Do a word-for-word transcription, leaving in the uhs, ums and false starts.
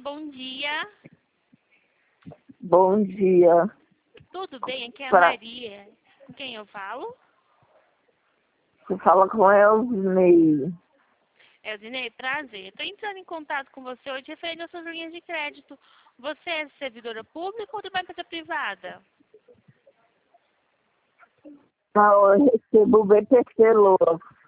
bom dia. Bom dia. Tudo bem? Aqui é a Pra... Maria. Com quem eu falo? Você fala com Elzinei. Elzinei, prazer. Estou entrando em contato com você hoje referente às suas linhas de crédito. Você é servidora pública ou de uma empresa privada? Não, eu recebo o B P C Lua.